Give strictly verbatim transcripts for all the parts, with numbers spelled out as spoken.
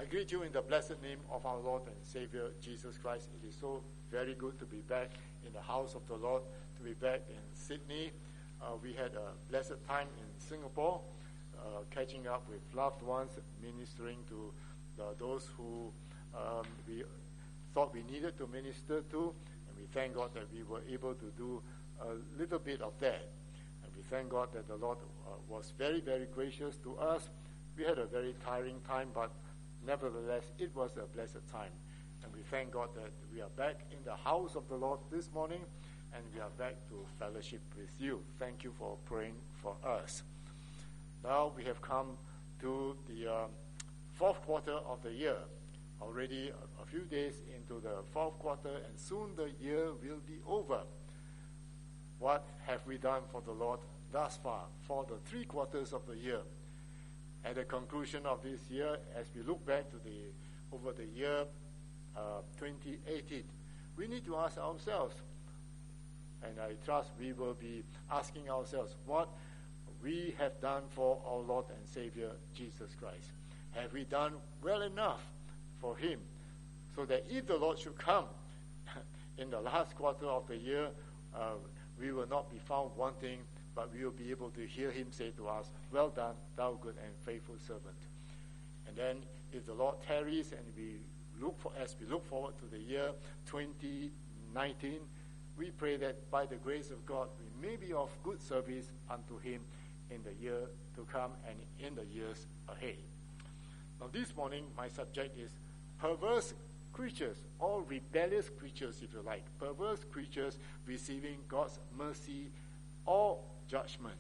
I greet you in the blessed name of our Lord and Savior, Jesus Christ. It is so very good to be back in the house of the Lord, to be back in Sydney. Uh, we had a blessed time in Singapore, uh, catching up with loved ones, ministering to the, those who um, we thought we needed to minister to, and we thank God that we were able to do a little bit of that. And we thank God that the Lord uh, was very, very gracious to us. We had a very tiring time, but nevertheless, it was a blessed time. And we thank God that we are back in the house of the Lord this morning, and we are back to fellowship with you. Thank you for praying for us. Now we have come to the um, fourth quarter of the year. Already a, a few days into the fourth quarter, and soon the year will be over. What have we done for the Lord thus far, for the three quarters of the year? At the conclusion of this year, as we look back to the over the year uh, twenty eighteen, we need to ask ourselves, and I trust we will be asking ourselves, what we have done for our Lord and Savior, Jesus Christ. Have we done well enough for Him, so that if the Lord should come in the last quarter of the year, uh, we will not be found wanting, but we will be able to hear Him say to us, well done, thou good and faithful servant. And then if the Lord tarries and we look for, as we look forward to the year twenty nineteen, we pray that by the grace of God, we may be of good service unto Him in the year to come and in the years ahead. Now this morning, my subject is perverse creatures, or rebellious creatures if you like, perverse creatures receiving God's mercy or judgment.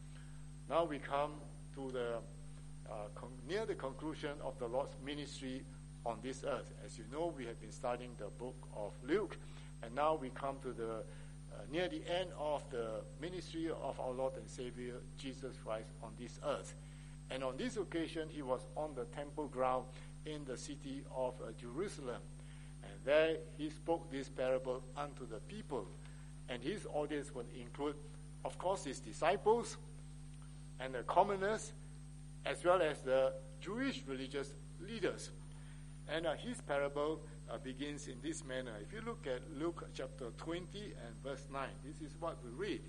Now we come to the uh, con- near the conclusion of the Lord's ministry on this earth. As you know, we have been studying the book of Luke, and now we come to the uh, near the end of the ministry of our Lord and Savior Jesus Christ on this earth. And on this occasion, He was on the temple ground in the city of uh, Jerusalem, and there He spoke this parable unto the people, and His audience would include, of course, His disciples and the commoners, as well as the Jewish religious leaders. And uh, His parable uh, begins in this manner. If you look at Luke chapter twenty and verse nine, this is what we read.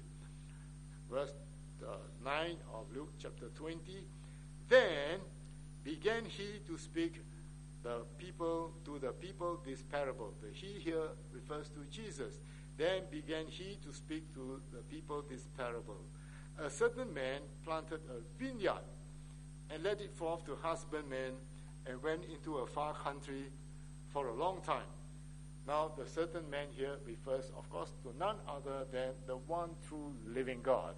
Verse uh, nine of Luke chapter twenty. Then began He to speak the people to the people this parable. The He here refers to Jesus. Then began He to speak to the people this parable. A certain man planted a vineyard and led it forth to husbandmen and went into a far country for a long time. Now the certain man here refers, of course, to none other than the one true living God.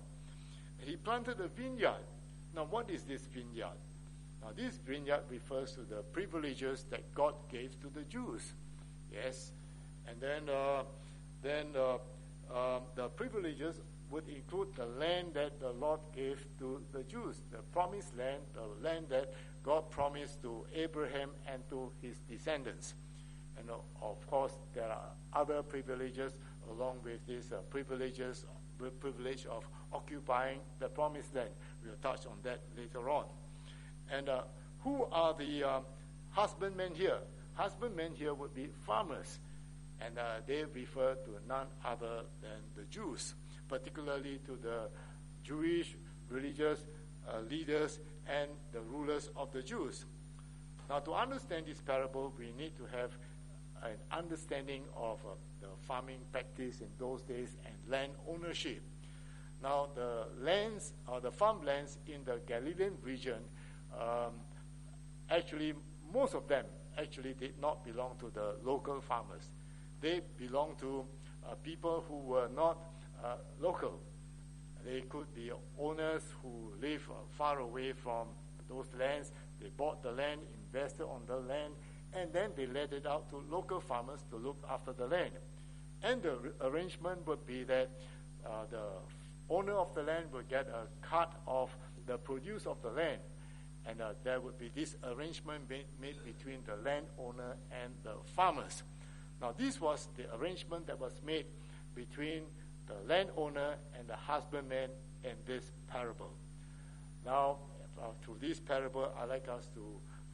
He planted a vineyard. Now what is this vineyard? Now this vineyard refers to the privileges that God gave to the Jews. Yes. And then uh, then uh, uh, the privileges would include the land that the Lord gave to the Jews, the promised land, the land that God promised to Abraham and to his descendants. And uh, of course, there are other privileges along with these uh, privileges, the privilege of occupying the promised land. We'll touch on that later on. And uh, who are the um, husbandmen here? Husbandmen here would be farmers. And uh, they refer to none other than the Jews, particularly to the Jewish religious uh, leaders and the rulers of the Jews. Now, to understand this parable, we need to have an understanding of uh, the farming practice in those days and land ownership. Now, the lands or the farmlands in the Galilean region, um, actually, most of them actually did not belong to the local farmers. They belonged to uh, people who were not uh, local. They could be owners who live uh, far away from those lands. They bought the land, invested on the land, and then they let it out to local farmers to look after the land. And the re- arrangement would be that uh, the owner of the land would get a cut of the produce of the land. And uh, there would be this arrangement made, made between the landowner and the farmers. Now, this was the arrangement that was made between the landowner and the husbandman in this parable. Now, uh, through this parable, I'd like us to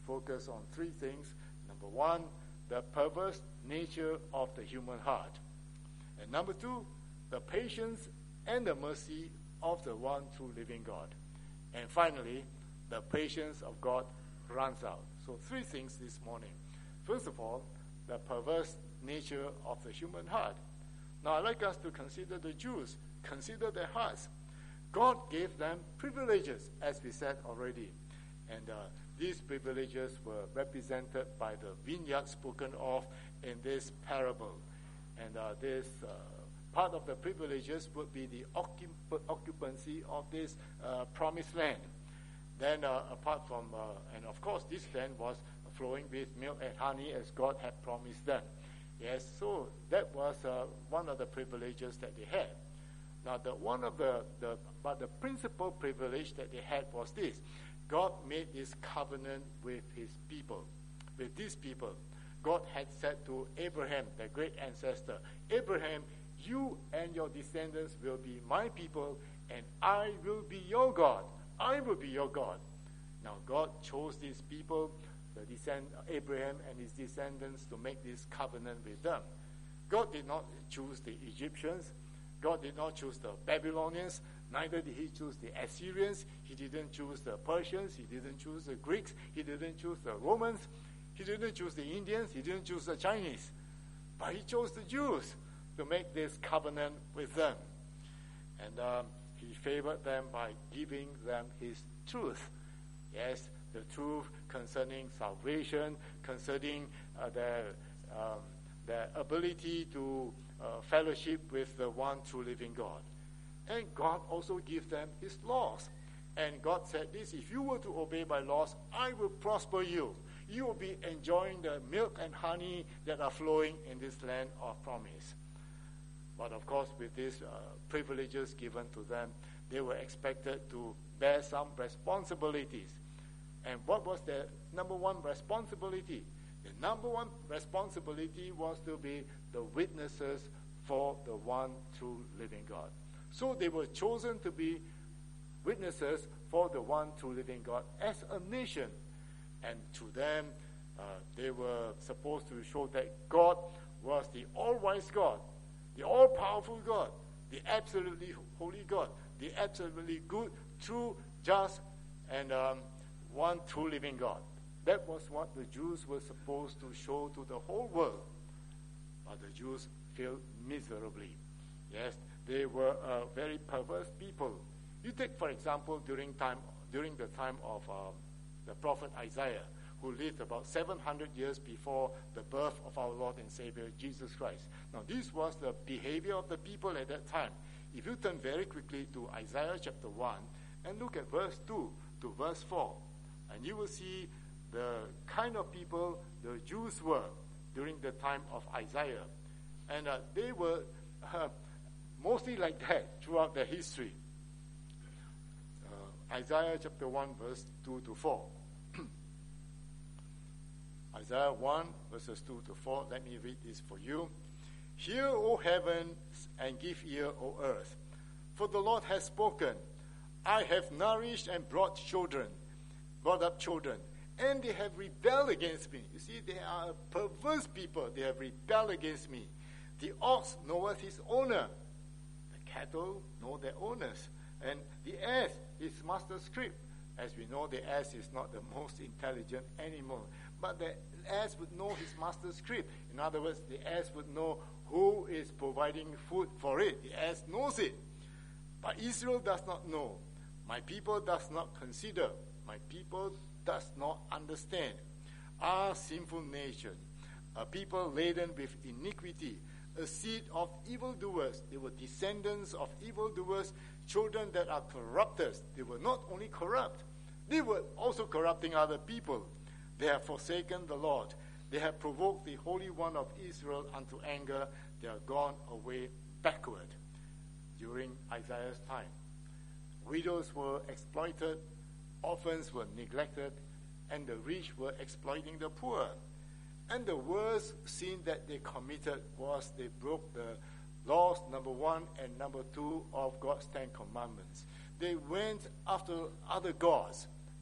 focus on three things. Number one, the perverse nature of the human heart. And number two, the patience and the mercy of the one true living God. And finally, the patience of God runs out. So three things this morning. First of all, the perverse nature of the human heart. Now I'd like us to consider the Jews, consider their hearts. God gave them privileges, as we said already. And uh, these privileges were represented by the vineyard spoken of in this parable. And uh, this uh, part of the privileges would be the occup- occupancy of this uh, promised land. Then uh, apart from, uh, and of course this land was flowing with milk and honey as God had promised them. Yes, so that was uh, one of the privileges that they had. Now, the one of the, the, but the principal privilege that they had was this. God made this covenant with his people, with these people. God had said to Abraham, the great ancestor, Abraham, you and your descendants will be my people, and I will be your God. I will be your God. Now, God chose these people, the descend, Abraham and his descendants, to make this covenant with them. God did not choose the Egyptians. God did not choose the Babylonians. Neither did he choose the Assyrians. He didn't choose the Persians. He didn't choose the Greeks. He didn't choose the Romans. He didn't choose the Indians. He didn't choose the Chinese. But he chose the Jews to make this covenant with them. And um, he favored them by giving them his truth. Yes, the truth concerning salvation, concerning uh, their, um, their ability to uh, fellowship with the one true living God. And God also gave them his laws. And God said this, if you were to obey my laws, I will prosper you. You will be enjoying the milk and honey that are flowing in this land of promise. But of course, with these uh, privileges given to them, they were expected to bear some responsibilities. And what was their number one responsibility? The number one responsibility was to be the witnesses for the one true living God. So they were chosen to be witnesses for the one true living God as a nation. And to them, uh, they were supposed to show that God was the all-wise God, the all-powerful God, the absolutely holy God, the absolutely good, true, just, and um, one true living God. That was what the Jews were supposed to show to the whole world. But the Jews failed miserably. Yes, they were a very perverse people. You take, for example, during time during the time of um, the prophet Isaiah, who lived about seven hundred years before the birth of our Lord and Savior, Jesus Christ. Now, this was the behavior of the people at that time. If you turn very quickly to Isaiah chapter one and look at verse two to verse four, and you will see the kind of people the Jews were during the time of Isaiah. And uh, they were uh, mostly like that throughout their history. Uh, Isaiah chapter one, verse two to four. Isaiah one, verses two to four. Let me read this for you. Hear, O heavens, and give ear, O earth. For the Lord has spoken. I have nourished and brought children, brought up children, and they have rebelled against me. You see, they are a perverse people. They have rebelled against me. The ox knoweth his owner. The cattle know their owners. And the ass his master's crib. As we know, the ass is not the most intelligent animal. But the ass would know his master's crib. In other words, the ass would know who is providing food for it. The ass knows it. But Israel does not know. My people does not consider. My people does not understand. Our sinful nation, a people laden with iniquity, a seed of evildoers. They were descendants of evildoers, children that are corrupters. They were not only corrupt, they were also corrupting other people. They have forsaken the Lord. They have provoked the Holy One of Israel unto anger. They are gone away backward. During Isaiah's time, widows were exploited, orphans were neglected, and the rich were exploiting the poor. And the worst sin that they committed was they broke the laws, number one, and number two of God's Ten Commandments. They went after other gods.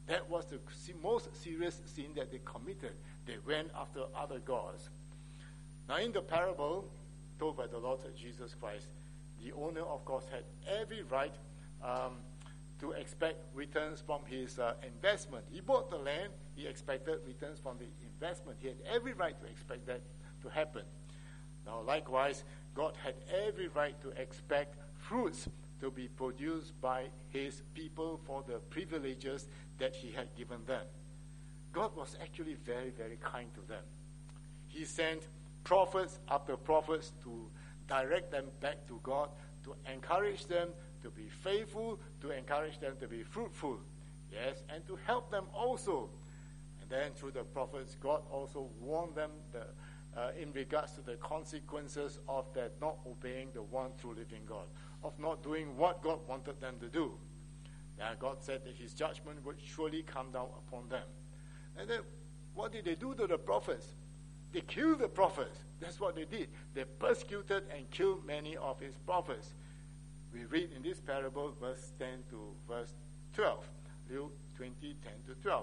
That was the most serious sin that they committed. They went after other gods. Now, in the parable told by the Lord Jesus Christ, the owner, of course, had every right um, to expect returns from his uh, investment. He bought the land. He expected returns from the investment. He had every right to expect that to happen. Now, likewise, God had every right to expect fruits to be produced by his people for the privileges that he had given them. God was actually very, very kind to them. He sent prophets after prophets to direct them back to God, to encourage them to be faithful, to encourage them to be fruitful, yes, and to help them also. And then through the prophets, God also warned them the, uh, in regards to the consequences of their not obeying the one true living God, of not doing what God wanted them to do. And God said that his judgment would surely come down upon them. And then what did they do to the prophets? They killed the prophets. That's what they did. They persecuted and killed many of his prophets. We read in this parable, verse ten to verse twelve. Luke twenty, ten to twelve.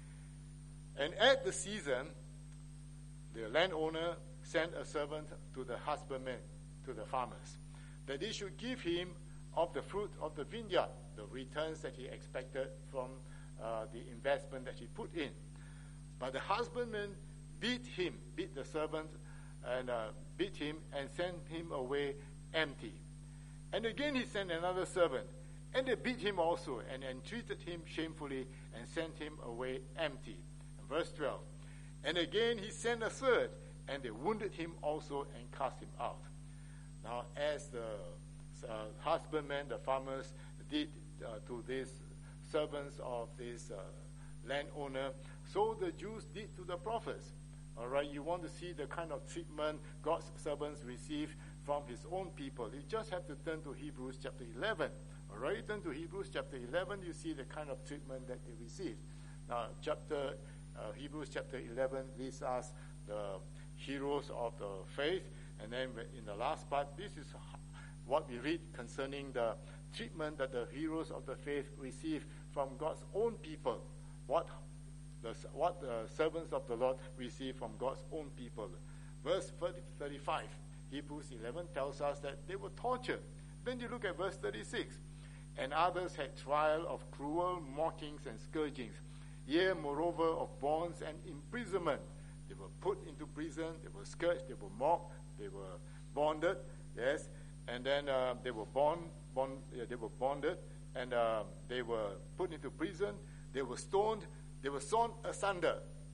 And at the season, the landowner sent a servant to the husbandmen, to the farmers, that they should give him of the fruit of the vineyard, the returns that he expected from uh, the investment that he put in. But the husbandman beat him, beat the servant, and uh, beat him and sent him away empty. And again he sent another servant, and they beat him also, and entreated him shamefully, and sent him away empty. And verse twelve. And again he sent a third, and they wounded him also, and cast him out. Now, as the uh, husbandmen, the farmers, did uh, to these servants of this uh, landowner, so the Jews did to the prophets. All right, you want to see the kind of treatment God's servants receive from his own people. You just have to turn to Hebrews chapter eleven. All right, turn to Hebrews chapter eleven, you see the kind of treatment that they received. Now, chapter uh, Hebrews chapter eleven lists us the heroes of the faith, and then in the last part, this is what we read concerning the treatment that the heroes of the faith receive from God's own people. What the, what the servants of the Lord receive from God's own people. Verse thirty-five, Hebrews eleven tells us that they were tortured. Then you look at verse thirty-six. And others had trial of cruel mockings and scourgings, yea, moreover, of bonds and imprisonment. They were put into prison, they were scourged, they were mocked, they were bonded, yes, and then uh, they were bond, bond, yeah, they were bonded, and uh, they were put into prison, they were stoned, they were sawn asunder,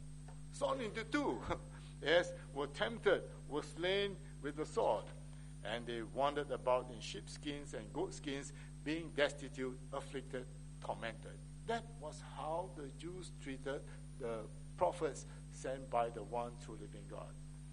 sawn into two, yes, were tempted, were slain with the sword, and they wandered about in sheepskins and goatskins, being destitute, afflicted, tormented. That was how the Jews treated the prophets sent by the one true living God.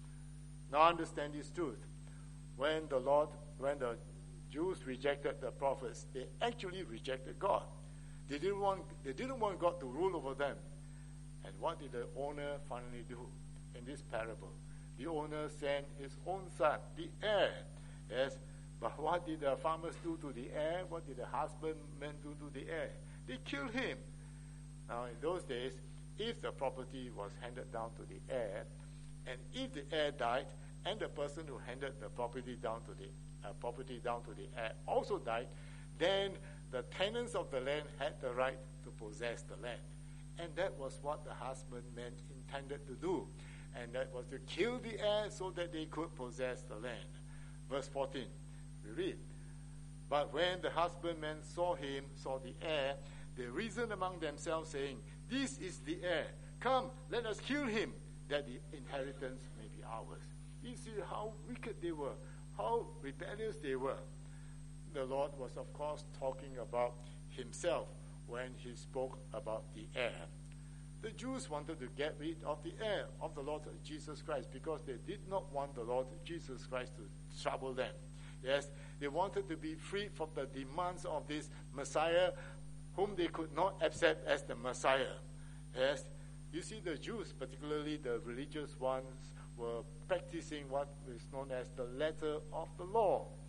Now understand this truth. When the Lord, when the Jews rejected the prophets, they actually rejected God. They didn't want, they didn't want God to rule over them. And what did the owner finally do in this parable? The owner sent his own son, the heir. Yes, but what did the farmers do to the heir? What did the husbandmen do to the heir? They killed him. Now, in those days, if the property was handed down to the heir, and if the heir died, and the person who handed the property down to the uh, property down to the heir also died, then the tenants of the land had the right to possess the land. And that was what the husbandmen intended to do. And that was to kill the heir so that they could possess the land. Verse fourteen, we read, but when the husbandmen saw him, saw the heir, they reasoned among themselves, saying, this is the heir. Come, let us kill him, that the inheritance may be ours. You see how wicked they were, how rebellious they were. The Lord was, of course, talking about himself when he spoke about the heir. The Jews wanted to get rid of the heir of the Lord Jesus Christ because they did not want the Lord Jesus Christ to trouble them. Yes, they wanted to be free from the demands of this Messiah whom they could not accept as the Messiah. Yes, you see, the Jews, particularly the religious ones, were practicing what is known as the letter of the law.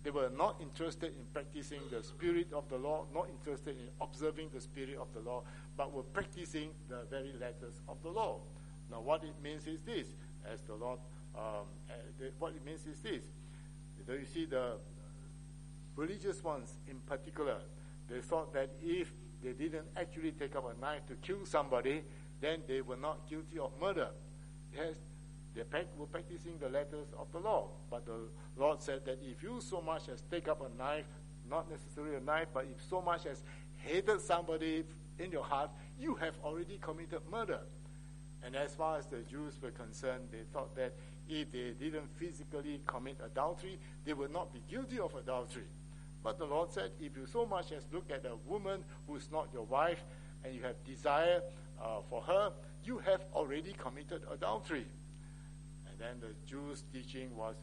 They were not interested in practicing the spirit of the law, not interested in observing the spirit of the law, but were practicing the very letters of the law. Now, what it means is this, as the Lord, um, uh, the, what it means is this. You see, the religious ones in particular, they thought that if they didn't actually take up a knife to kill somebody, then they were not guilty of murder. Yes, they were practicing the letters of the law. But the Lord said that if you so much as take up a knife, not necessarily a knife, but if so much as hated somebody in your heart, you have already committed murder. And as far as the Jews were concerned, they thought that if they didn't physically commit adultery, they would not be guilty of adultery. But the Lord said, if you so much as look at a woman who's not your wife, and you have desire uh, for her, you have already committed adultery. And then the Jews' teaching was,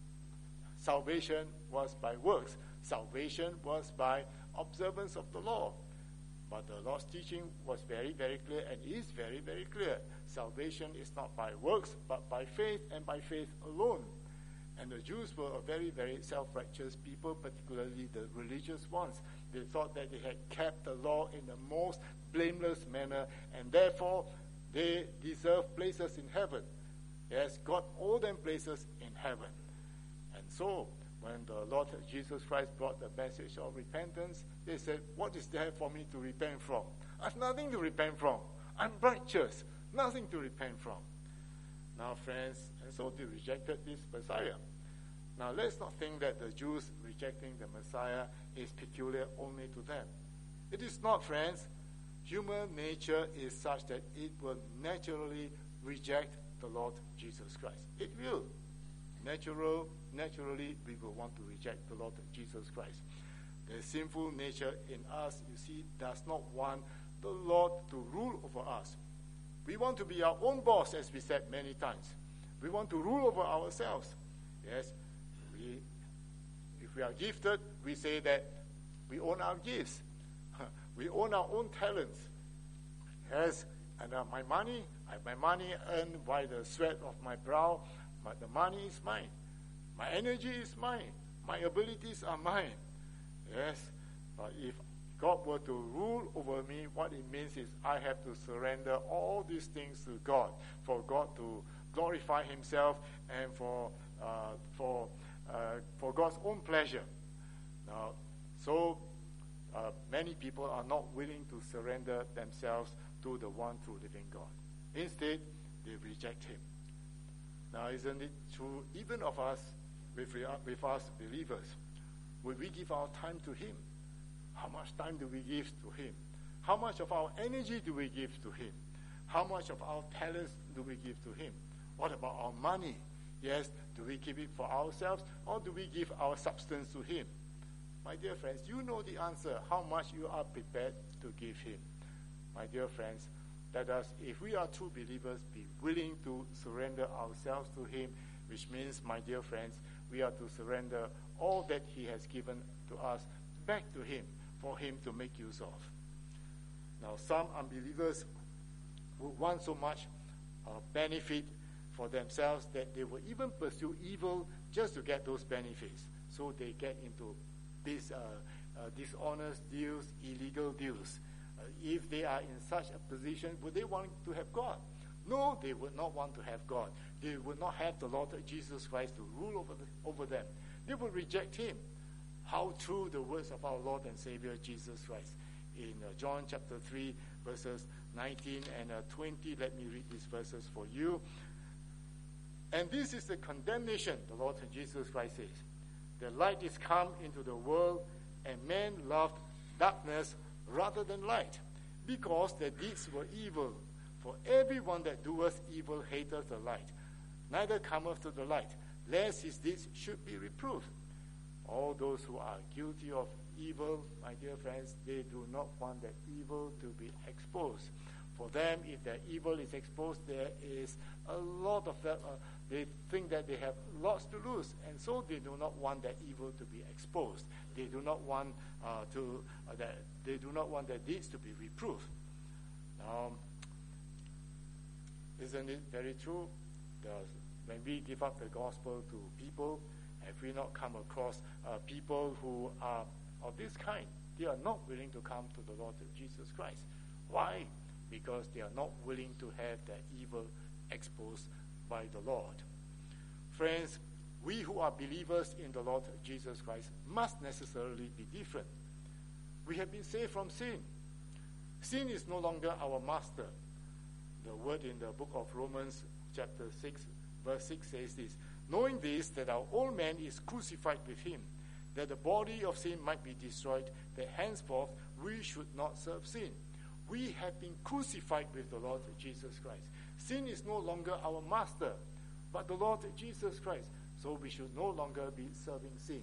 salvation was by works. Salvation was by observance of the law. But the Lord's teaching was very, very clear, and is very, very clear. Salvation is not by works, but by faith, and by faith alone. And the Jews were a very, very self-righteous people, particularly the religious ones. They thought that they had kept the law in the most blameless manner, and therefore they deserve places in heaven. Yes, God owed them places in heaven. And so, when the Lord Jesus Christ brought the message of repentance, they said, what is there for me to repent from? I have nothing to repent from. I'm righteous. Nothing to repent from. Now, friends, and so they rejected this Messiah. Now, let's not think that the Jews rejecting the Messiah is peculiar only to them. It is not, friends. Human nature is such that it will naturally reject the Lord Jesus Christ. It will. Natural, naturally, we will want to reject the Lord Jesus Christ. The sinful nature in us, you see, does not want the Lord to rule over us. We want to be our own boss, as we said many times. We want to rule over ourselves. Yes, we, if we are gifted, we say that we own our gifts. We own our own talents. Yes, and uh, my money, I, my money earned by the sweat of my brow, but the money is mine. My energy is mine. My abilities are mine. Yes, but if God were to rule over me, what it means is I have to surrender all these things to God, for God to glorify himself and for uh, for uh, for God's own pleasure. Now, so uh, many people are not willing to surrender themselves to the one true living God. Instead, they reject him. Now, isn't it true even of us, with, with us believers? Would we give our time to him? How much time do we give to him? How much of our energy do we give to him? How much of our talents do we give to him? What about our money? Yes, do we keep it for ourselves, or do we give our substance to him? My dear friends, you know the answer, how much you are prepared to give him. My dear friends, let us, if we are true believers, be willing to surrender ourselves to him, which means, my dear friends, we are to surrender all that he has given to us back to him, for him to make use of. Now, some unbelievers would want so much uh, benefit for themselves that they will even pursue evil just to get those benefits. So they get into these uh, uh, dishonest deals, illegal deals. Uh, if they are in such a position, would they want to have God? No, they would not want to have God. They would not have the Lord Jesus Christ to rule over, the, over them. They would reject him. How true the words of our Lord and Savior Jesus Christ. In uh, John chapter three, verses nineteen and uh, twenty, let me read these verses for you. And this is the condemnation, the Lord Jesus Christ says. The light is come into the world, and men loved darkness rather than light, because their deeds were evil. For everyone that doeth evil hateth the light, neither cometh to the light, lest his deeds should be reproved. All those who are guilty of evil, my dear friends, they do not want that evil to be exposed. For them, if their evil is exposed, there is a lot of that. Uh, they think that they have lots to lose, and so they do not want that evil to be exposed. They do not want uh, to. Uh, that they do not want their deeds to be reproved. Now, isn't it very true? The, when we give up the gospel to people, Have we not come across uh, people who are of this kind? They are not willing to come to the Lord Jesus Christ. Why? Because they are not willing to have their evil exposed by the Lord. Friends, we who are believers in the Lord Jesus Christ must necessarily be different. We have been saved from sin. Sin is no longer our master. The word in the book of Romans chapter six, verse six says this, knowing this, that our old man is crucified with him, that the body of sin might be destroyed, that henceforth we should not serve sin. We have been crucified with the Lord Jesus Christ. Sin is no longer our master, but the Lord Jesus Christ. So we should no longer be serving sin.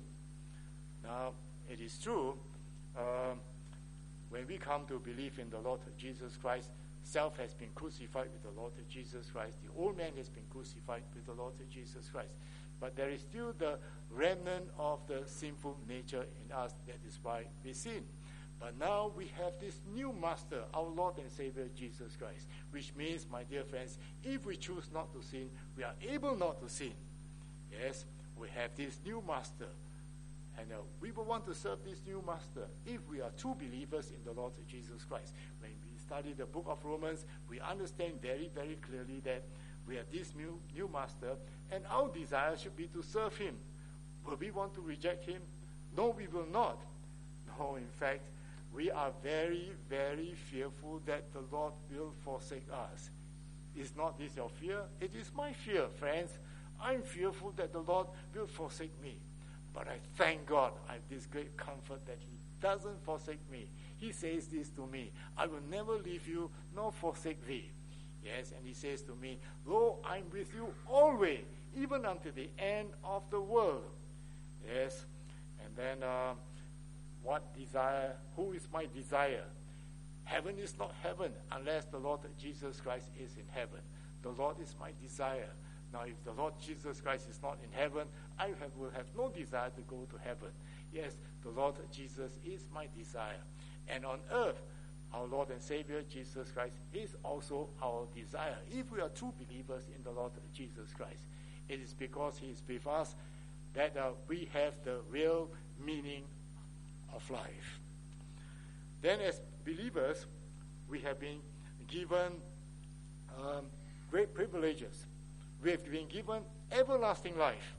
Now, it is true, um, when we come to believe in the Lord Jesus Christ, self has been crucified with the Lord Jesus Christ. The old man has been crucified with the Lord Jesus Christ. But there is still the remnant of the sinful nature in us. That is why we sin. But now we have this new master, our Lord and Savior Jesus Christ, which means, my dear friends, if we choose not to sin, we are able not to sin. Yes, we have this new master. And uh, we will want to serve this new master if we are true believers in the Lord Jesus Christ. When we study the book of Romans, we understand very, very clearly that we have this new, new master, and our desire should be to serve him. Will we want to reject him? No, we will not. No, in fact, we are very, very fearful that the Lord will forsake us. Is not this your fear? It is my fear, friends. I'm fearful that the Lord will forsake me. But I thank God I have this great comfort that he doesn't forsake me. He says this to me, I will never leave you nor forsake thee. Yes, and he says to me, lo, I'm with you always, even unto the end of the world. Yes, and then uh, what desire, who is my desire? Heaven is not heaven unless the Lord Jesus Christ is in heaven. The Lord is my desire. Now, if the Lord Jesus Christ is not in heaven, I have, will have no desire to go to heaven. Yes, the Lord Jesus is my desire. And on earth, our Lord and Savior Jesus Christ is also our desire. If we are true believers in the Lord Jesus Christ, it is because he is with us that uh, we have the real meaning of life. Then as believers, we have been given um, great privileges. We have been given everlasting life.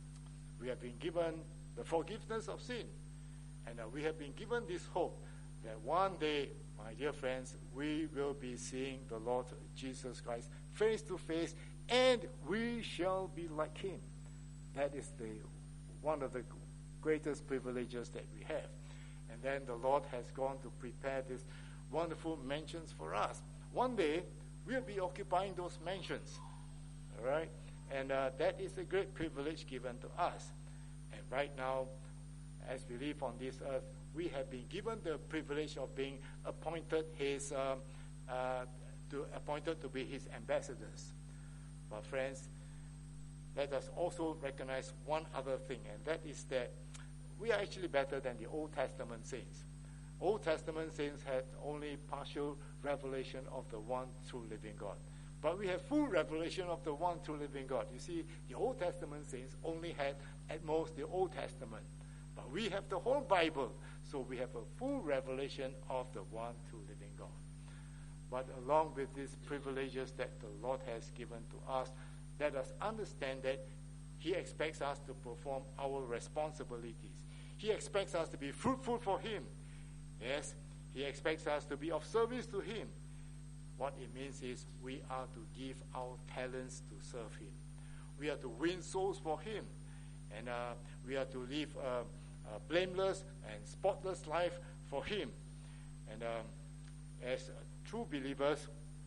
We have been given the forgiveness of sin. And uh, we have been given this hope that one day, my dear friends, we will be seeing the Lord Jesus Christ face to face, and we shall be like him. That is the one of the greatest privileges that we have. And then the Lord has gone to prepare these wonderful mansions for us. One day, we'll be occupying those mansions. All right? And uh, that is a great privilege given to us. And right now, as we live on this earth, we have been given the privilege of being appointed his, um, uh, to, appointed to be his ambassadors. But friends, let us also recognize one other thing, and that is that we are actually better than the Old Testament saints. Old Testament saints had only partial revelation of the one true living God. But we have full revelation of the one true living God. You see, the Old Testament saints only had at most the Old Testament. But we have the whole Bible, so we have a full revelation of the one true living God. But along with these privileges that the Lord has given to us, let us understand that he expects us to perform our responsibilities. He expects us to be fruitful for him. Yes, he expects us to be of service to him. What it means is we are to give our talents to serve him. We are to win souls for him. And uh, we are to live a, a blameless and spotless life for him. And um, as true believers,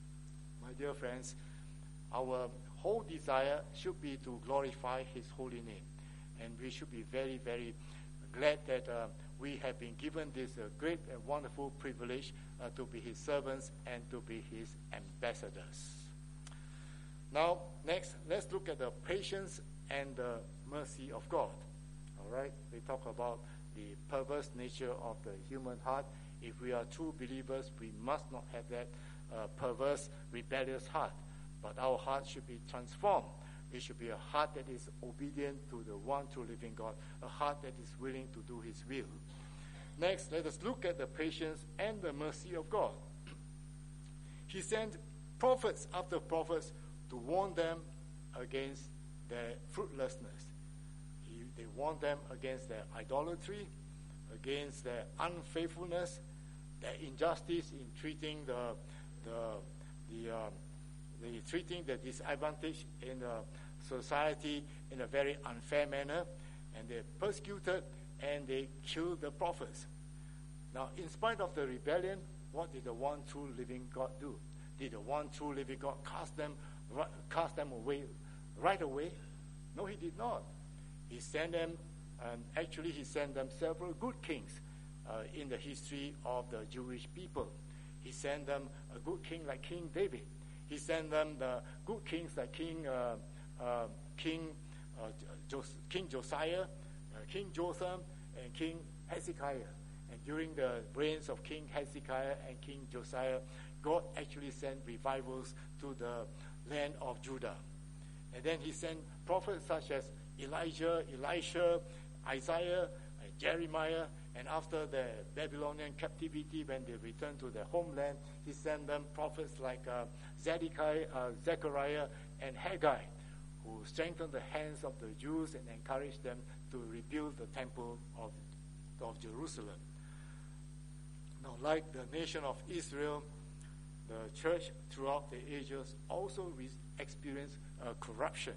my dear friends, our whole desire should be to glorify his holy name. And we should be very, very glad that uh, we have been given this uh, great and wonderful privilege uh, to be his servants and to be his ambassadors. Now, next, let's look at the patience and the mercy of God. All right? We talk about the perverse nature of the human heart. If we are true believers, we must not have that uh, perverse, rebellious heart. But our heart should be transformed It should be a heart that is obedient to the one true living God, a heart that is willing to do his will. Next, let us look at the patience and the mercy of God. He sent prophets after prophets to warn them against their fruitlessness. He, they warned them against their idolatry, against their unfaithfulness, their injustice in treating the the the, um, the treating the disadvantaged in the society in a very unfair manner, and they persecuted and they killed the prophets. Now, in spite of the rebellion, what did the one true living God do? Did the one true living God cast them cast them away right away? No, he did not. He sent them, and actually he sent them several good kings uh, in the history of the Jewish people. He sent them a good king like King David. He sent them the good kings like King uh, uh, King uh, Jos- King Josiah, uh, King Jotham, and King Hezekiah. And during the reigns of King Hezekiah and King Josiah, God actually sent revivals to the land of Judah. And then he sent prophets such as Elijah, Elisha, Isaiah, and Jeremiah. And after the Babylonian captivity, when they returned to their homeland, he sent them prophets like uh, Zedekiah, uh, Zechariah, and Haggai, who strengthened the hands of the Jews and encouraged them to rebuild the temple of, of Jerusalem. Now, like the nation of Israel, the church throughout the ages also re- experienced uh, corruption.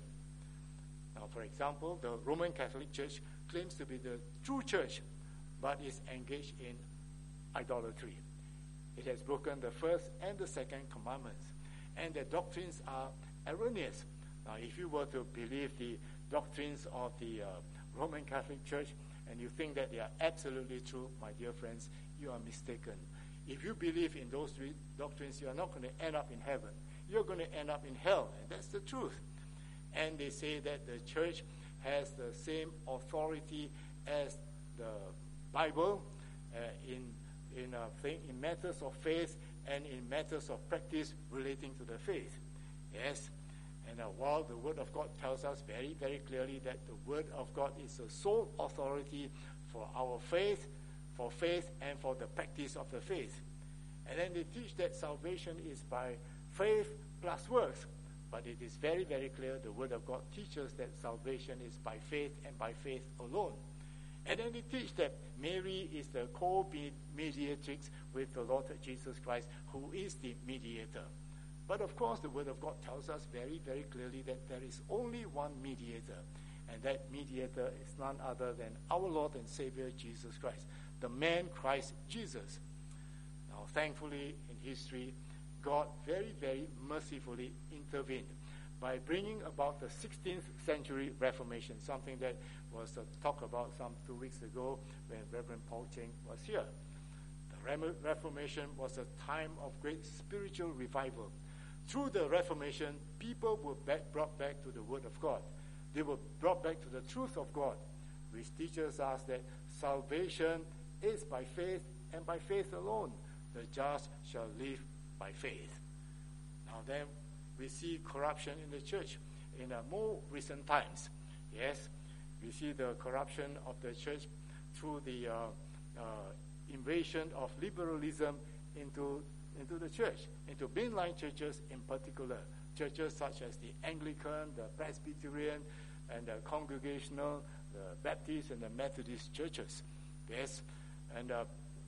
Now, for example, the Roman Catholic Church claims to be the true church, but is engaged in idolatry. It has broken the first and the second commandments, and their doctrines are erroneous. Now, if you were to believe the doctrines of the uh, Roman Catholic Church, and you think that they are absolutely true, my dear friends, you are mistaken. If you believe in those three doctrines, you are not going to end up in heaven. You're going to end up in hell, and that's the truth. And they say that the church has the same authority as the Bible uh, in in, uh, thing, in matters of faith and in matters of practice relating to the faith. Yes, and uh, while the Word of God tells us very, very clearly that the Word of God is the sole authority for our faith, for faith, and for the practice of the faith. And then they teach that salvation is by faith plus works. But it is very, very clear the Word of God teaches that salvation is by faith and by faith alone. And then they teach that Mary is the co-mediatrix with the Lord Jesus Christ, who is the mediator. But of course, the Word of God tells us very, very clearly that there is only one mediator. And that mediator is none other than our Lord and Savior, Jesus Christ, the man Christ Jesus. Now, thankfully, in history, God very, very mercifully intervened by bringing about the sixteenth century Reformation, something that was uh, talked about some two weeks ago when Reverend Paul Cheng was here. The Reformation was a time of great spiritual revival. Through the Reformation, people were back, brought back to the Word of God. They were brought back to the truth of God, which teaches us that salvation is by faith and by faith alone. The just shall live by faith. Now then, we see corruption in the church in uh, more recent times. Yes, we see the corruption of the church through the uh, uh, invasion of liberalism into into the church, into mainline churches in particular, churches such as the Anglican, the Presbyterian, and the Congregational, the Baptist, and the Methodist churches. Yes, and uh,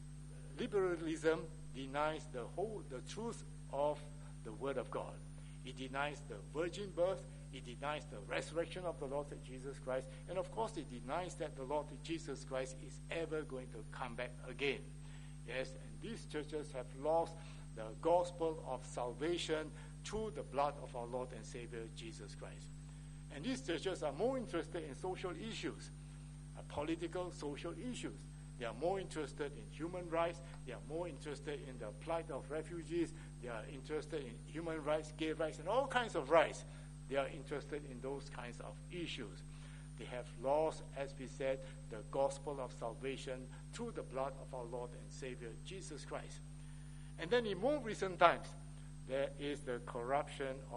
liberalism denies the whole, the truth of the Word of God. It denies the virgin birth. It denies the resurrection of the Lord Jesus Christ. And of course, it denies that the Lord Jesus Christ is ever going to come back again. Yes, and these churches have lost the gospel of salvation through the blood of our Lord and Savior, Jesus Christ. And these churches are more interested in social issues, uh, political, social issues. They are more interested in human rights. They are more interested in the plight of refugees. They are interested in human rights, gay rights, and all kinds of rights. They are interested in those kinds of issues. They have lost, as we said, the gospel of salvation through the blood of our Lord and Savior, Jesus Christ. And then in more recent times, there is the corruption of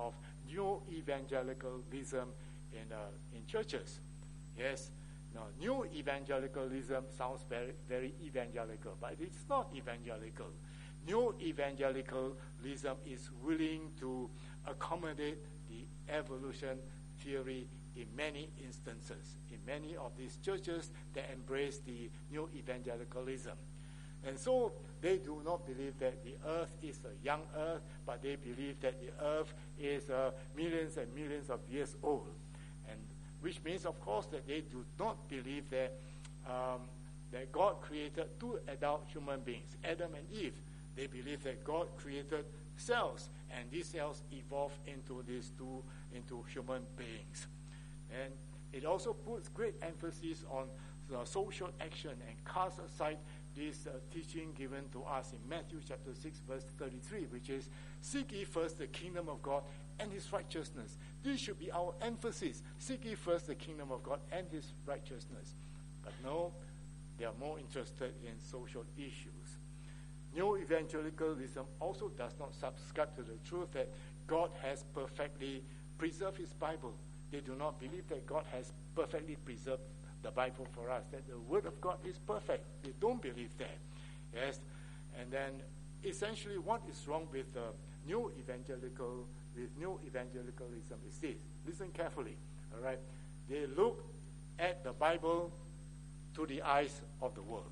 new evangelicalism in, uh, in churches. Yes, now, new evangelicalism sounds very, very evangelical, but it's not evangelical. New evangelicalism is willing to accommodate the evolution theory in many instances, in many of these churches that embrace the new evangelicalism. And so they do not believe that the earth is a young earth, but they believe that the earth is uh, millions and millions of years old. And which means, of course, that they do not believe that, um, that God created two adult human beings, Adam and Eve. They believe that God created cells, and these cells evolved into these two, into human beings. And it also puts great emphasis on uh, social action and casts aside this uh, teaching given to us in Matthew chapter six, verse thirty-three, which is, seek ye first the kingdom of God and his righteousness. This should be our emphasis. Seek ye first the kingdom of God and his righteousness. But no, they are more interested in social issues. New evangelicalism also does not subscribe to the truth that God has perfectly preserved his Bible. They do not believe that God has perfectly preserved the Bible for us, that the Word of God is perfect. They don't believe that. Yes, and then essentially what is wrong with uh, new evangelical, with new evangelicalism is this. Listen carefully, all right? They look at the Bible through the eyes of the world.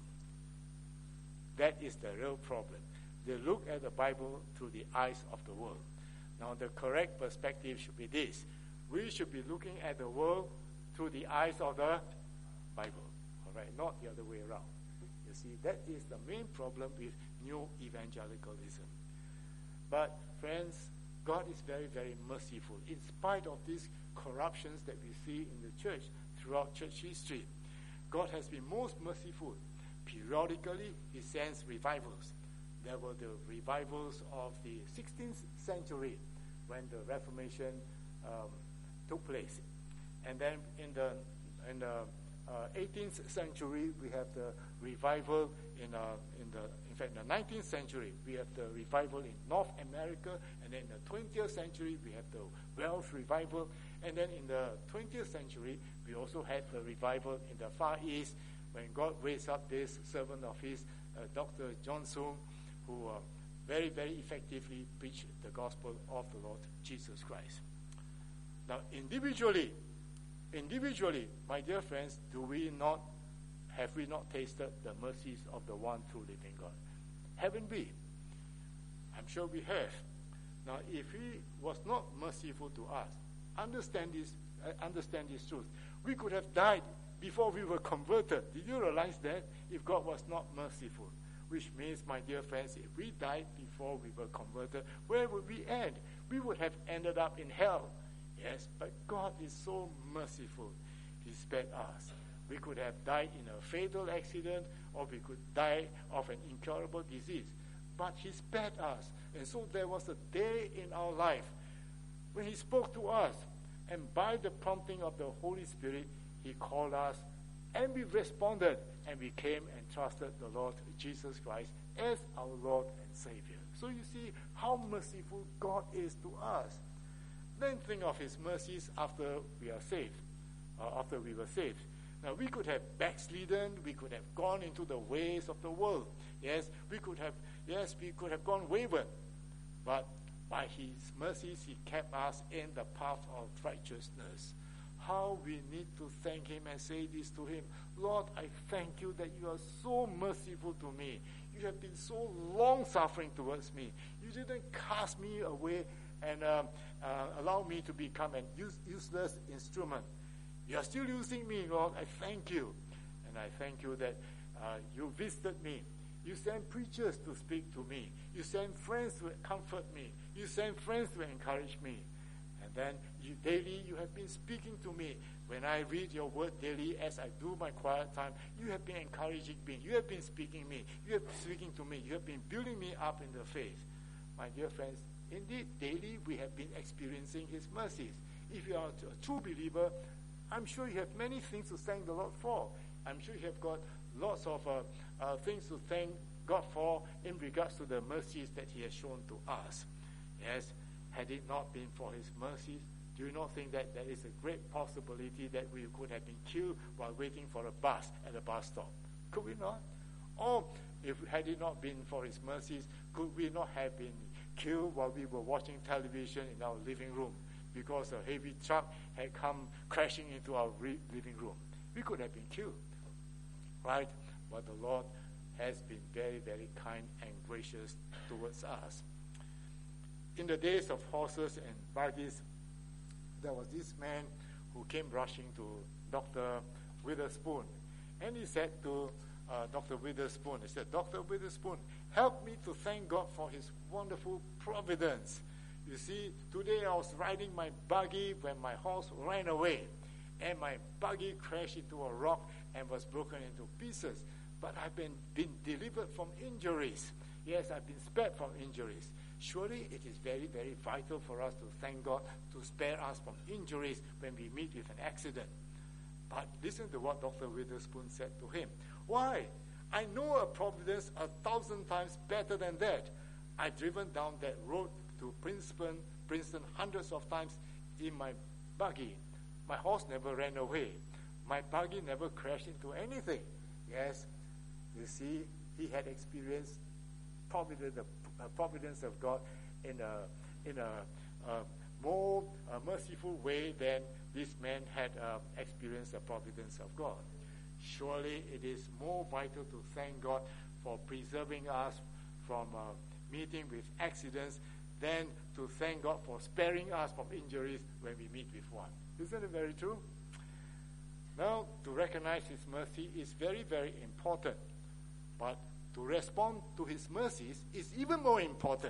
That is the real problem. They look at the Bible through the eyes of the world. Now, the correct perspective should be this. We should be looking at the world through the eyes of the Bible, all right, not the other way around. You see, that is the main problem with new evangelicalism. But, friends, God is very, very merciful. In spite of these corruptions that we see in the church throughout church history, God has been most merciful. Periodically, he sends revivals. There were the revivals of the sixteenth century when the Reformation um, took place. And then in the, in the uh, eighteenth century, we have the revival in, uh, in the, in fact, in the nineteenth century, we have the revival in North America. And then in the twentieth century, we have the Welsh revival. And then in the twentieth century, we also had the revival in the Far East, when God raised up this servant of his, uh, Doctor John Soong, who uh, very, very effectively preached the gospel of the Lord Jesus Christ. Now, individually, individually, my dear friends, do we not, have we not tasted the mercies of the one true living God? Haven't we? I'm sure we have. Now, if he was not merciful to us, understand this, uh, understand this truth. We could have died before we were converted. Did you realize that? If God was not merciful. Which means, my dear friends, if we died before we were converted, where would we end? We would have ended up in hell. Yes, but God is so merciful. He spared us. We could have died in a fatal accident, or we could die of an incurable disease. But he spared us. And so there was a day in our life when he spoke to us. And by the prompting of the Holy Spirit, he called us, and we responded, and we came and trusted the Lord Jesus Christ as our Lord and Savior. So you see how merciful God is to us. Then think of his mercies after we are saved, uh, after we were saved. Now, we could have backslidden, we could have gone into the ways of the world. Yes, we could have, yes, we could have gone wayward. But by his mercies, he kept us in the path of righteousness. How we need to thank him and say this to him. Lord, I thank you that you are so merciful to me. You have been so long-suffering towards me. You didn't cast me away and uh, uh, allow me to become an use, useless instrument. You are still using me, Lord. I thank you. And I thank you that uh, you visited me. You send preachers to speak to me. You send friends to comfort me. You send friends to encourage me. And then you, daily you have been speaking to me. When I read your word daily as I do my quiet time, you have been encouraging me. You have been speaking me. You have been speaking to me. You have been building me up in the faith. My dear friends, indeed, daily we have been experiencing his mercies. If you are a true believer, I'm sure you have many things to thank the Lord for. I'm sure you have got lots of uh, uh, things to thank God for in regards to the mercies that he has shown to us. Yes. Had it not been for his mercies, do you not think that there is a great possibility that we could have been killed while waiting for a bus at a bus stop? Could we not? Or if had it not been for his mercies, could we not have been killed while we were watching television in our living room because a heavy truck had come crashing into our re- living room? We could have been killed, right? But the Lord has been very, very kind and gracious towards us. In the days of horses and buggies, there was this man who came rushing to Doctor Witherspoon. And he said to uh, Doctor Witherspoon, he said, Doctor Witherspoon, help me to thank God for his wonderful providence. You see, today I was riding my buggy when my horse ran away. And my buggy crashed into a rock and was broken into pieces. But I've been, been delivered from injuries. Yes, I've been spared from injuries. Surely it is very, very vital for us to thank God to spare us from injuries when we meet with an accident. But listen to what Doctor Witherspoon said to him. Why? I know a providence a thousand times better than that. I've driven down that road to Princeton, Princeton hundreds of times in my buggy. My horse never ran away. My buggy never crashed into anything. Yes, you see, he had experienced providence, the uh, providence of God in a in a uh, more uh, merciful way than this man had uh, experienced the providence of God. Surely it is more vital to thank God for preserving us from uh, meeting with accidents than to thank God for sparing us from injuries when we meet with one. Isn't it very true? Now, to recognize his mercy is very, very important. But to respond to his mercies is even more important.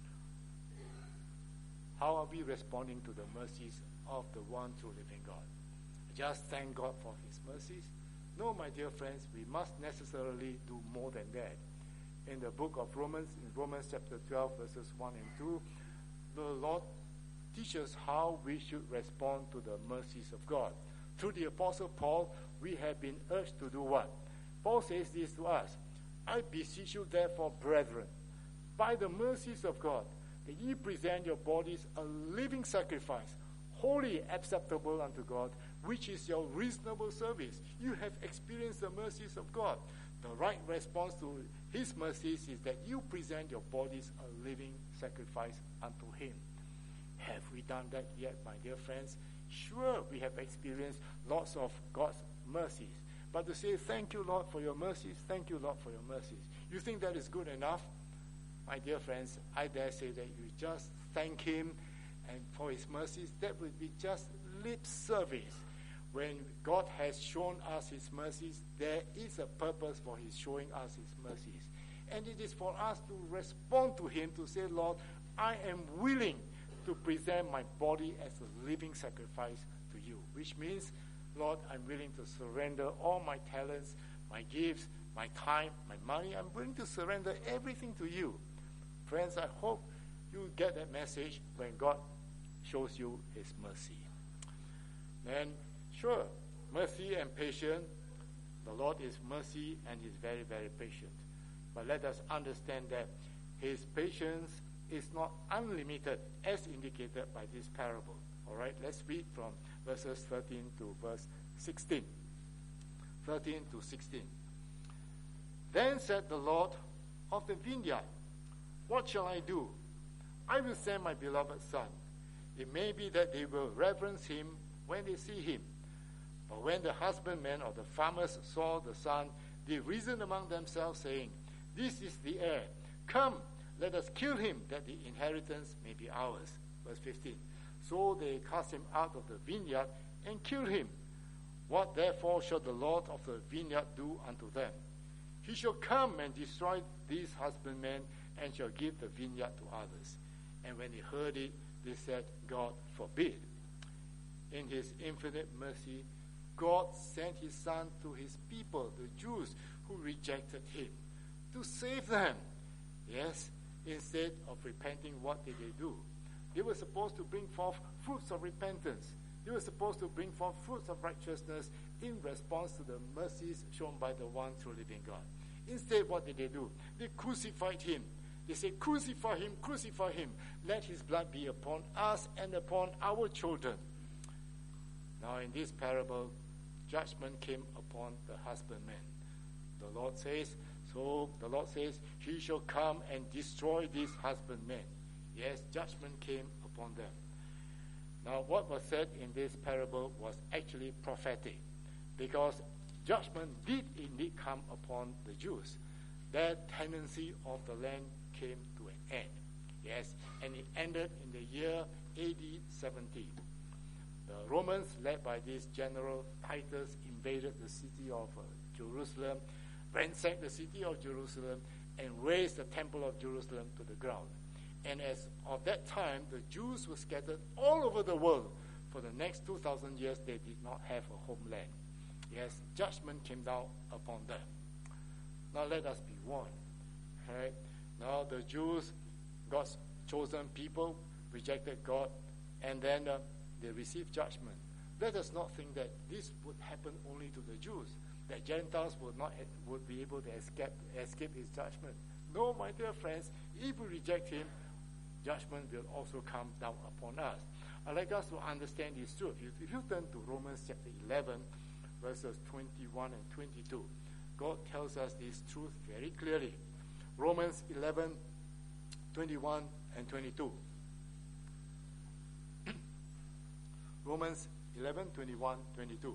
How are we responding to the mercies of the one true living God? Just thank God for his mercies? No, my dear friends, we must necessarily do more than that. In the book of Romans, in Romans chapter twelve, verses one and two, the Lord teaches how we should respond to the mercies of God. Through the Apostle Paul, we have been urged to do what? Paul says this to us, I beseech you therefore, brethren, by the mercies of God, that ye present your bodies a living sacrifice, wholly acceptable unto God, which is your reasonable service. You have experienced the mercies of God. The right response to his mercies is that you present your bodies a living sacrifice unto him. Have we done that yet, my dear friends? Sure, we have experienced lots of God's mercies. But to say, thank you, Lord, for your mercies, thank you, Lord, for your mercies. You think that is good enough? My dear friends, I dare say that you just thank him and for his mercies. That would be just lip service. When God has shown us his mercies, there is a purpose for his showing us his mercies. And it is for us to respond to him, to say, Lord, I am willing to present my body as a living sacrifice to you, which means, Lord, I'm willing to surrender all my talents, my gifts, my time, my money. I'm willing to surrender everything to you. Friends, I hope you get that message when God shows you his mercy. Then, sure, mercy and patience. The Lord is mercy and he's very, very patient. But let us understand that his patience is not unlimited as indicated by this parable. All right, let's read from verses thirteen to verse sixteen. thirteen to sixteen. Then said the Lord of the vineyard, what shall I do? I will send my beloved son. It may be that they will reverence him when they see him. But when the husbandmen or the farmers saw the son, they reasoned among themselves, saying, this is the heir. Come, let us kill him, that the inheritance may be ours. Verse fifteen. So they cast him out of the vineyard and killed him. What therefore shall the Lord of the vineyard do unto them? He shall come and destroy these husbandmen and shall give the vineyard to others. And when they heard it, they said, God forbid. In his infinite mercy, God sent his son to his people, the Jews, who rejected him, to save them. Yes, instead of repenting, what did they do? They were supposed to bring forth fruits of repentance. They were supposed to bring forth fruits of righteousness in response to the mercies shown by the one true living God. Instead, what did they do? They crucified him. They say, crucify him, crucify him. Let his blood be upon us and upon our children. Now in this parable, judgment came upon the husbandman. The Lord says, so the Lord says, he shall come and destroy these husbandmen. Yes, judgment came upon them. Now what was said in this parable was actually prophetic, because judgment did indeed come upon the Jews. Their tenancy of the land came to an end. Yes, and it ended in the year A D seventy. The Romans, led by this general Titus, invaded the city of uh, Jerusalem, ransacked the city of Jerusalem, and razed the temple of Jerusalem to the ground. And as of that time, the Jews were scattered all over the world. For the next two thousand years, they did not have a homeland. Yes, judgment came down upon them. Now let us be warned. Right? Now the Jews, God's chosen people, rejected God, and then uh, they received judgment. Let us not think that this would happen only to the Jews, that Gentiles would not would be able to escape escape his judgment. No, my dear friends, if we reject him, judgment will also come down upon us. I'd like us to understand this truth. If you, if you turn to Romans chapter eleven, verses twenty-one and twenty-two, God tells us this truth very clearly. Romans eleven, twenty-one and twenty-two. Romans eleven, twenty-one, twenty-two.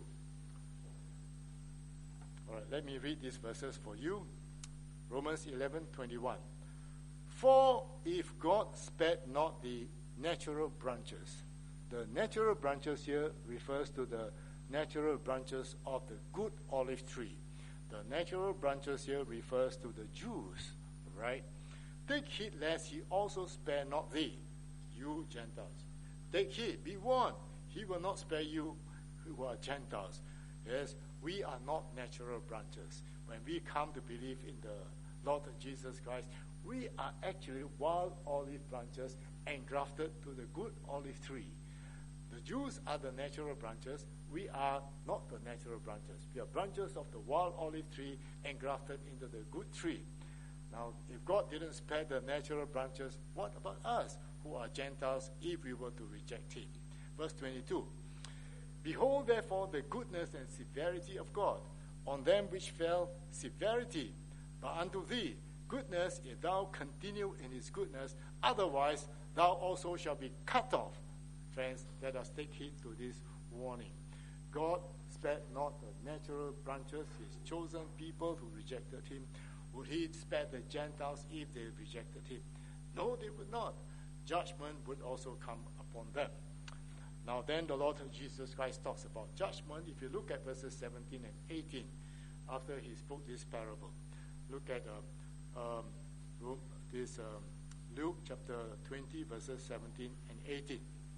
All right, let me read these verses for you. Romans eleven, twenty-one. For if God spared not the natural branches, the natural branches here refers to the natural branches of the good olive tree. The natural branches here refers to the Jews, right? Take heed lest he also spare not thee, you Gentiles. Take heed, be warned, he will not spare you who are Gentiles. Yes, we are not natural branches. When we come to believe in the Lord Jesus Christ, we are actually wild olive branches engrafted to the good olive tree. The Jews are the natural branches. We are not the natural branches. We are branches of the wild olive tree engrafted into the good tree. Now, if God didn't spare the natural branches, what about us who are Gentiles if we were to reject him? Verse twenty-two. Behold, therefore, the goodness and severity of God. On them which fell, severity. But unto thee, goodness, if thou continue in his goodness, otherwise thou also shalt be cut off. Friends, let us take heed to this warning. God spared not the natural branches, his chosen people who rejected him. Would he spare the Gentiles if they rejected him? No, they would not. Judgment would also come upon them. Now then the Lord Jesus Christ talks about judgment. If you look at verses seventeen and eighteen, after he spoke this parable, look at uh, um, this um, Luke chapter twenty, verses seventeen and eighteen.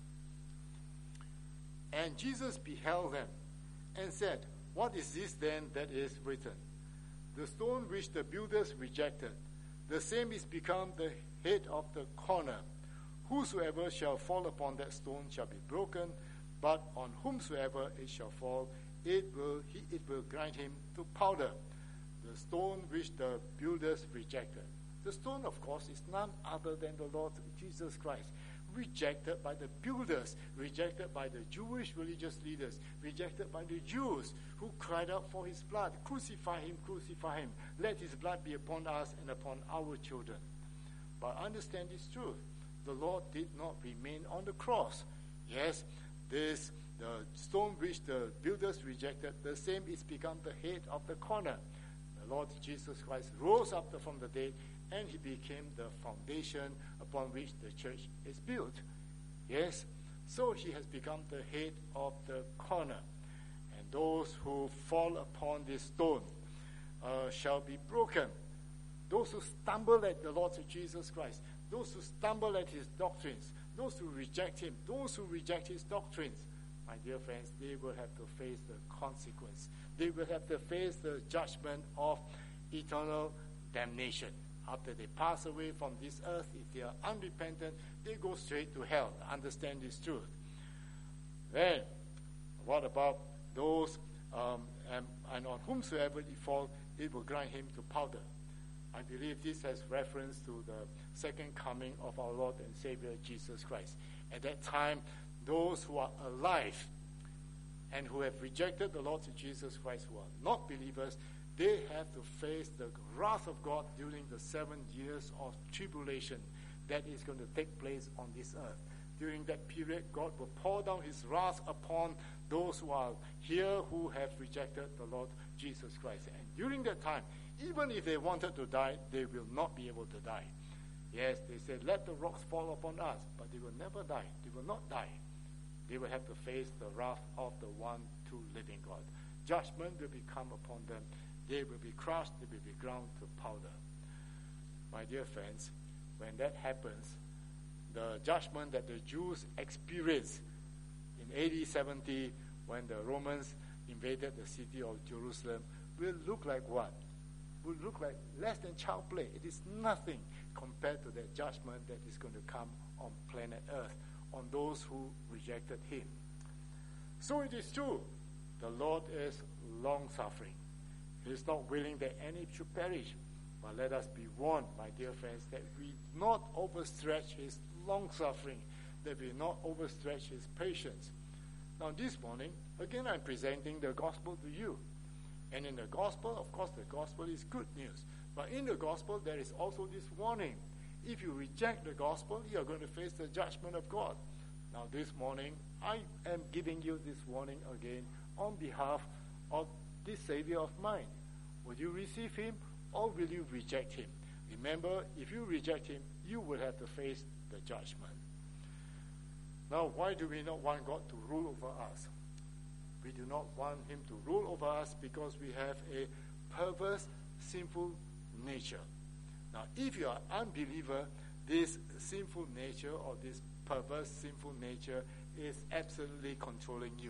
And Jesus beheld them and said, what is this then that is written? The stone which the builders rejected, the same is become the head of the corner. Whosoever shall fall upon that stone shall be broken, but on whomsoever it shall fall, it will he, it will grind him to powder. The stone which the builders rejected. The stone, of course, is none other than the Lord Jesus Christ. Rejected by the builders, rejected by the Jewish religious leaders, rejected by the Jews who cried out for his blood. Crucify him, crucify him. Let his blood be upon us and upon our children. But understand this truth. The Lord did not remain on the cross. Yes, this the stone which the builders rejected, the same is become the head of the corner. The Lord Jesus Christ rose up from the dead, and he became the foundation upon which the church is built. Yes, so he has become the head of the corner. And those who fall upon this stone uh, shall be broken. Those who stumble at the Lord Jesus Christ, those who stumble at his doctrines, those who reject him, those who reject his doctrines, my dear friends, they will have to face the consequence. They will have to face the judgment of eternal damnation. After they pass away from this earth, if they are unrepentant, they go straight to hell. Understand this truth. Then, what about those, um, and, and on whomsoever it fall, it will grind him to powder. I believe this has reference to the second coming of our Lord and Savior Jesus Christ. At that time, those who are alive and who have rejected the Lord Jesus Christ, who are not believers, they have to face the wrath of God during the seven years of tribulation that is going to take place on this earth. During that period, God will pour down his wrath upon those who are here who have rejected the Lord Jesus Christ. And during that time, even if they wanted to die, they will not be able to die. Yes, they said, let the rocks fall upon us, but they will never die. They will not die. They will have to face the wrath of the one true living God. Judgment will be come upon them. They will be crushed. They will be ground to powder. My dear friends, when that happens, the judgment that the Jews experienced in A D seventy when the Romans invaded the city of Jerusalem will look like what? Will look like less than child play. It is nothing compared to the judgment that is going to come on planet Earth, on those who rejected him. So it is true, the Lord is long-suffering. He is not willing that any should perish. But let us be warned, my dear friends, that we not overstretch his long-suffering, that we not overstretch his patience. Now this morning, again I'm presenting the gospel to you. And in the gospel, of course, the gospel is good news. But in the gospel, there is also this warning. If you reject the gospel, you are going to face the judgment of God. Now this morning, I am giving you this warning again on behalf of this Savior of mine. Will you receive him or will you reject him? Remember, if you reject him, you will have to face the judgment. Now, why do we not want God to rule over us? We do not want him to rule over us because we have a perverse, sinful nature. Now, if you are an unbeliever, this sinful nature or this perverse, sinful nature is absolutely controlling you.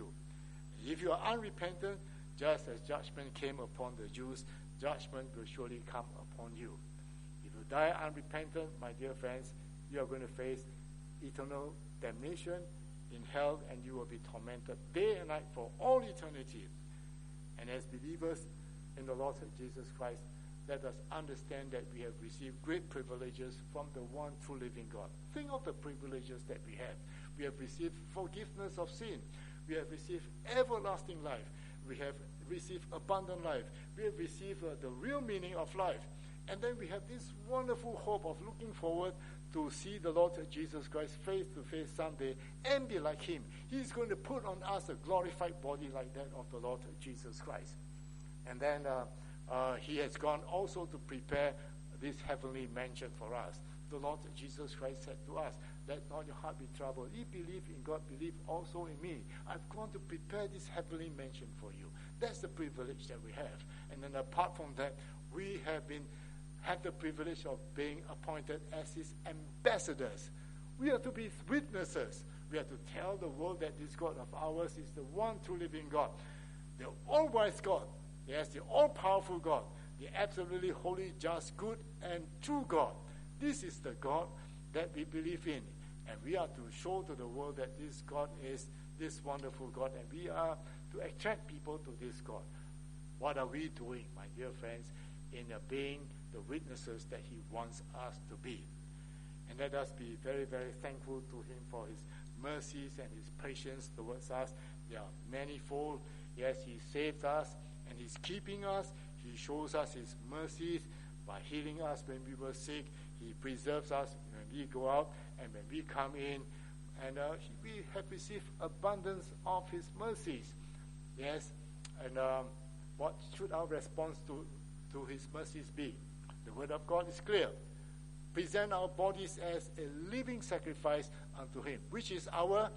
If you are unrepentant, just as judgment came upon the Jews, judgment will surely come upon you. If you die unrepentant, my dear friends, you are going to face eternal damnation in hell, and you will be tormented day and night for all eternity. And as believers in the Lord Jesus Christ, let us understand that we have received great privileges from the one true living God. Think of the privileges that we have. We have received forgiveness of sin. We have received everlasting life. We have received abundant life. We have received uh, the real meaning of life. And then we have this wonderful hope of looking forward to see the Lord Jesus Christ face to face someday and be like him. He's going to put on us a glorified body like that of the Lord Jesus Christ. And then uh, uh, he has gone also to prepare this heavenly mansion for us. The Lord Jesus Christ said to us, let not your heart be troubled. Ye believe in God, believe also in me. I've gone to prepare this heavenly mansion for you. That's the privilege that we have. And then apart from that, we have been have the privilege of being appointed as his ambassadors. We are to be witnesses. We are to tell the world that this God of ours is the one true living God, the all-wise God, yes, the all-powerful God, the absolutely holy, just, good, and true God. This is the God that we believe in. And we are to show to the world that this God is this wonderful God, and we are to attract people to this God. What are we doing, my dear friends, in uh, being the witnesses that he wants us to be? And let us be very, very thankful to him for his mercies and his patience towards us. They are manifold. Yes, he saves us and he's keeping us. He shows us his mercies by healing us when we were sick. He preserves us when we go out and when we come in. And uh, he, we have received abundance of his mercies. Yes, and um, what should our response to, to his mercies be? The word of God is clear. Present our bodies as a living sacrifice unto him, which is our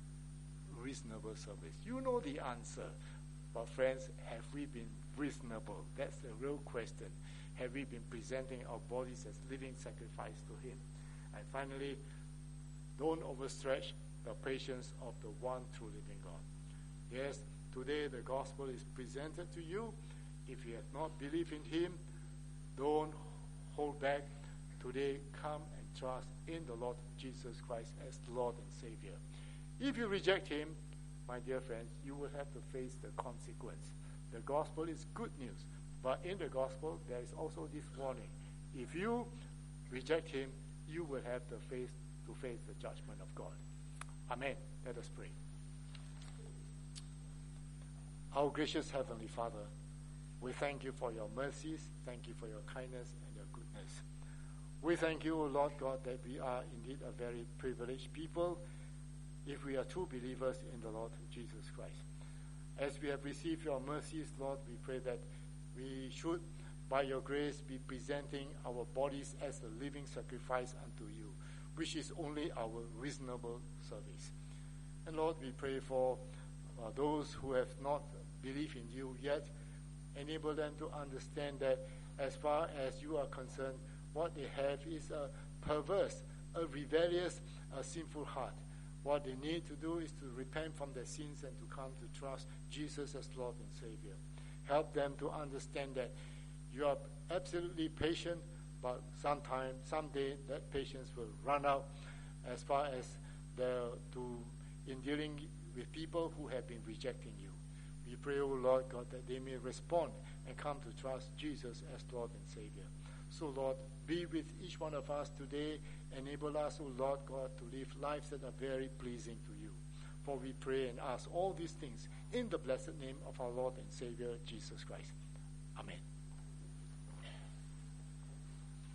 reasonable service. You know the answer. But friends, have we been reasonable? That's the real question. Have we been presenting our bodies as living sacrifice to him? And finally, don't overstretch the patience of the one true living God. Yes, today the gospel is presented to you. If you have not believed in him, don't hold back. Today, come and trust in the Lord Jesus Christ as Lord and Savior. If you reject him, my dear friends, you will have to face the consequence. The gospel is good news, but in the gospel, there is also this warning. If you reject him, you will have to face to face the judgment of God. Amen. Let us pray. Our gracious Heavenly Father, we thank you for your mercies, thank you for your kindness and your goodness. We thank you, O Lord God, that we are indeed a very privileged people if we are true believers in the Lord Jesus Christ. As we have received your mercies, Lord, we pray that we should, by your grace, be presenting our bodies as a living sacrifice unto you, which is only our reasonable service. And Lord, we pray for uh, those who have not believed in you yet. Enable them to understand that as far as you are concerned, what they have is a perverse, a rebellious, a sinful heart. What they need to do is to repent from their sins and to come to trust Jesus as Lord and Savior. Help them to understand that you are absolutely patient, but sometime, someday that patience will run out as far as the, to in dealing with people who have been rejecting you. We pray, O Lord God, that they may respond and come to trust Jesus as Lord and Savior. So, Lord, be with each one of us today. Enable us, O Lord God, to live lives that are very pleasing to you. For we pray and ask all these things in the blessed name of our Lord and Savior, Jesus Christ. Amen.